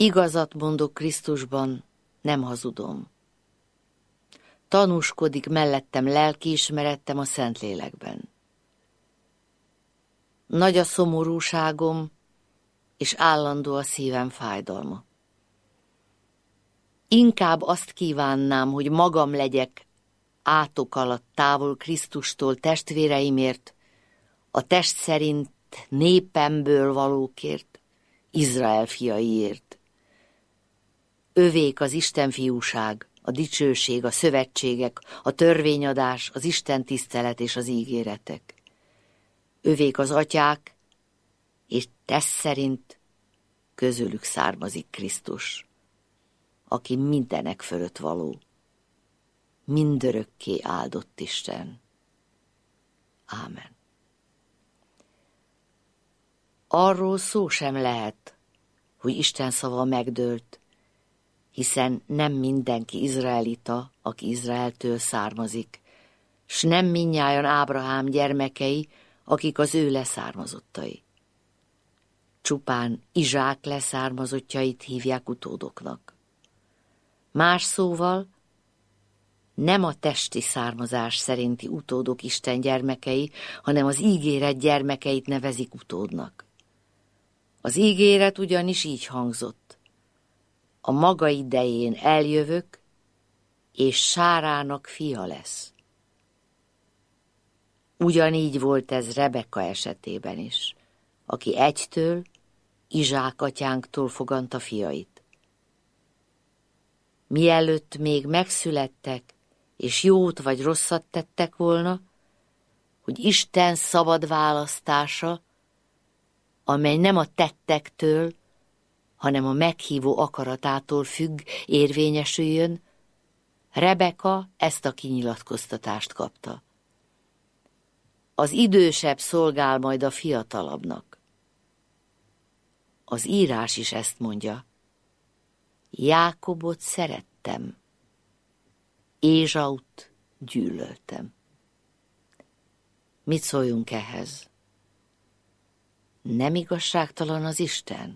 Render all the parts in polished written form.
Igazat mondok Krisztusban, nem hazudom. Tanúskodik mellettem lelkiismerettem a Szentlélekben. Nagy a szomorúságom, és állandó a szívem fájdalma. Inkább azt kívánnám, hogy magam legyek átok alatt távol Krisztustól testvéreimért, a test szerint népemből valókért, Izrael fiaiért. Övék az Isten fiúság, a dicsőség, a szövetségek, a törvényadás, az Isten tisztelet és az ígéretek. Övék az atyák, és test szerint közülük származik Krisztus, aki mindenek fölött való, mindörökké áldott Isten. Ámen. Arról szó sem lehet, hogy Isten szava megdőlt, hiszen nem mindenki izraelita, aki Izraeltől származik, s nem mindnyájan Ábrahám gyermekei, akik az ő leszármazottai. Csupán Izsák leszármazottjait hívják utódoknak. Más szóval, nem a testi származás szerinti utódok Isten gyermekei, hanem az ígéret gyermekeit nevezik utódnak. Az ígéret ugyanis így hangzott: a maga idején eljövök, és Sárának fia lesz. Ugyanígy volt ez Rebeka esetében is, aki egytől, Izsák atyánktól foganta fiait. Mielőtt még megszülettek, és jót vagy rosszat tettek volna, hogy Isten szabad választása, amely nem a tettektől, hanem a meghívó akaratától függ, érvényesüljön, Rebeka ezt a kinyilatkoztatást kapta. Az idősebb szolgál majd a fiatalabbnak. Az írás is ezt mondja: Jákobot szerettem, Ézsaut gyűlöltem. Mit szóljunk ehhez? Nem igazságtalan az Isten?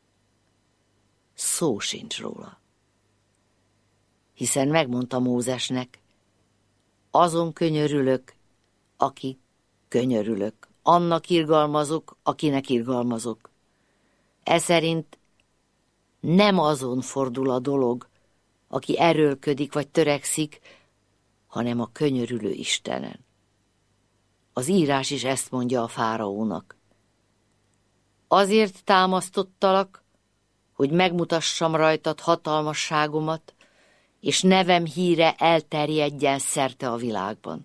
Szó sincs róla. Hiszen megmondta Mózesnek: azon könyörülök, aki könyörülök, annak irgalmazok, akinek irgalmazok. Eszerint nem azon fordul a dolog, aki erőlködik vagy törekszik, hanem a könyörülő Istenen. Az írás is ezt mondja a fáraónak: azért támasztottalak, hogy megmutassam rajtad hatalmasságomat, és nevem híre elterjedjen szerte a világban.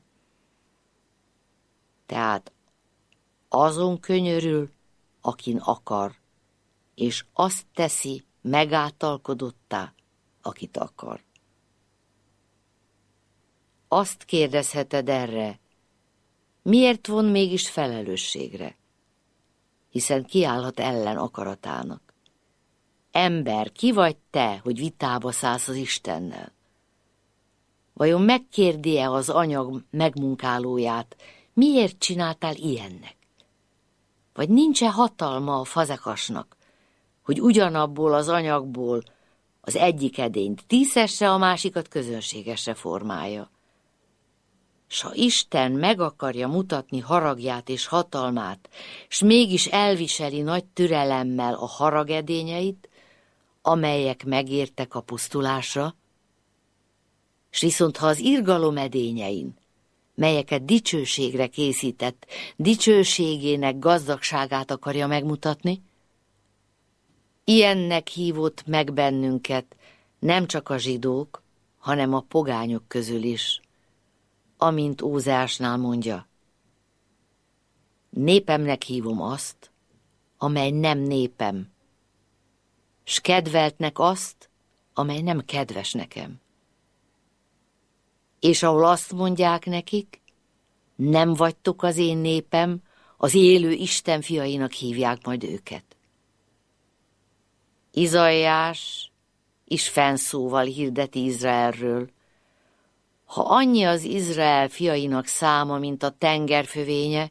Tehát azon könyörül, akin akar, és azt teszi megáltalkodottá, akit akar. Azt kérdezheted erre, miért von mégis felelősségre? Hiszen kiállhat ellen akaratának. Ember, ki vagy te, hogy vitába szállsz az Istennel? Vajon megkérdi-e az anyag megmunkálóját, miért csináltál ilyennek? Vagy nincs-e hatalma a fazekasnak, hogy ugyanabból az anyagból az egyik edényt díszesre, a másikat közönségesre formálja? S ha Isten meg akarja mutatni haragját és hatalmát, s mégis elviseli nagy türelemmel a haragedényeit, amelyek megértek a pusztulásra, s viszont ha az irgalom edényein, melyeket dicsőségre készített, dicsőségének gazdagságát akarja megmutatni, ilyennek hívott meg bennünket nem csak a zsidók, hanem a pogányok közül is, amint Ózeásnál mondja: népemnek hívom azt, amely nem népem, s kedveltnek azt, amely nem kedves nekem. És ahol azt mondják nekik, nem vagytok az én népem, az élő Isten fiainak hívják majd őket. Izaiás is fennszóval hirdeti Izraelről: ha annyi az Izrael fiainak száma, mint a tenger fövénye,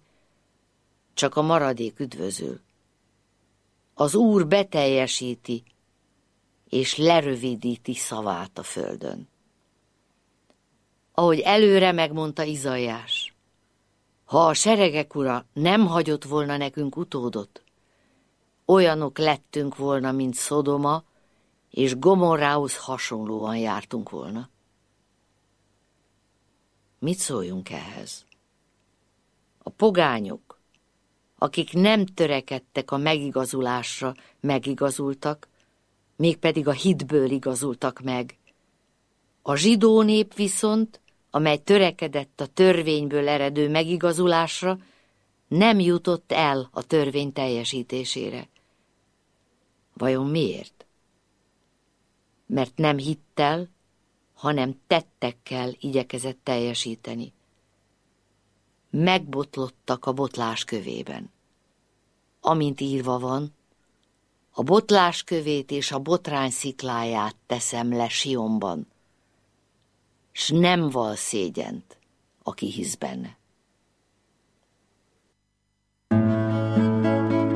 csak a maradék üdvözül. Az Úr beteljesíti, és lerövidíti szavát a földön. Ahogy előre megmondta Izaiás, ha a seregek ura nem hagyott volna nekünk utódot, olyanok lettünk volna, mint Szodoma, és Gomorrához hasonlóan jártunk volna. Mit szóljunk ehhez? A pogányok, akik nem törekedtek a megigazulásra, megigazultak, mégpedig a hitből igazultak meg. A zsidó nép viszont, amely törekedett a törvényből eredő megigazulásra, nem jutott el a törvény teljesítésére. Vajon miért? Mert nem hittel, hanem tettekkel igyekezett teljesíteni. Megbotlottak a botlás kövében. Amint írva van, a botlás kövét és a botrány szikláját teszem le Sionban, s nem val szégyent, aki hisz benne.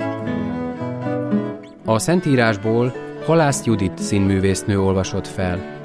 A Szentírásból Halász Judit színművésznő olvasott fel.